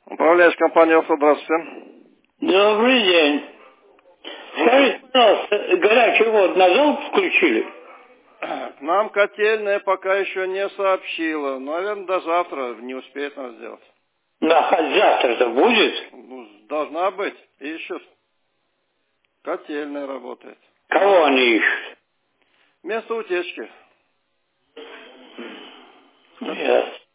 Управляющая компания «Авто», здравствуйте. Добрый день. Скажите, пожалуйста, горячую воду на зал включили? Нам котельная пока еще не сообщила. Наверное, до завтра не успеет нас сделать. Да, хоть завтра-то будет? Ну, должна быть. И еще котельная работает. Кого они ищут? Место утечки. Ясно.